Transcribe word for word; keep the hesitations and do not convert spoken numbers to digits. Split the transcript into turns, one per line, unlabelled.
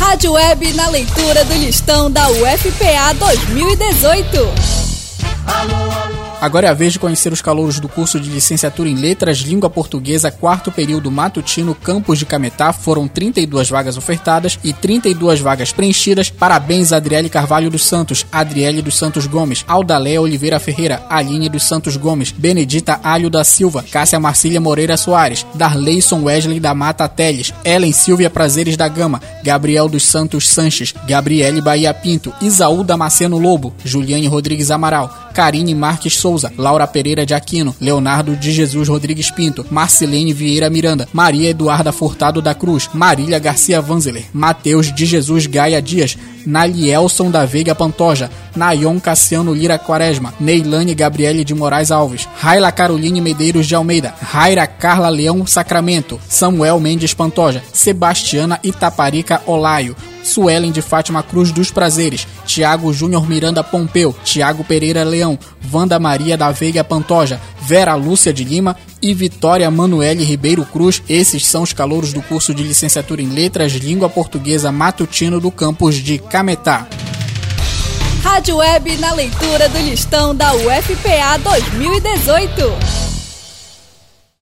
Rádio Web na leitura do listão da U F P A dois mil e dezoito.
Agora é a vez de conhecer os calouros do curso de Licenciatura em Letras, Língua Portuguesa, quarto período matutino, campus de Cametá. Foram trinta e duas vagas ofertadas e trinta e duas vagas preenchidas. Parabéns a Adriele Carvalho dos Santos, Adriele dos Santos Gomes, Aldaléa Oliveira Ferreira, Aline dos Santos Gomes, Benedita Alho da Silva, Cássia Marcília Moreira Soares, Darleison Wesley da Mata Teles, Ellen Silvia Prazeres da Gama, Gabriel dos Santos Sanches, Gabriele Bahia Pinto, Isaú Damasceno Lobo, Juliane Rodrigues Amaral, Karine Marques Souza, Laura Pereira de Aquino, Leonardo de Jesus Rodrigues Pinto, Marcelene Vieira Miranda, Maria Eduarda Furtado da Cruz, Marília Garcia Vanzeler, Mateus de Jesus Gaia Dias, Nalielson da Veiga Pantoja, Nayon Cassiano Lira Quaresma, Neilane Gabriele de Moraes Alves, Raila Caroline Medeiros de Almeida, Raira Carla Leão Sacramento, Samuel Mendes Pantoja, Sebastiana Itaparica Olaio, Suelen de Fátima Cruz dos Prazeres, Tiago Júnior Miranda Pompeu, Tiago Pereira Leão, Wanda Maria da Veiga Pantoja, Vera Lúcia de Lima e Vitória Manuele Ribeiro Cruz. Esses são os calouros do curso de Licenciatura em Letras, Língua Portuguesa matutino do campus de Cametá.
Rádio Web na leitura do listão da U F P A dois mil e dezoito.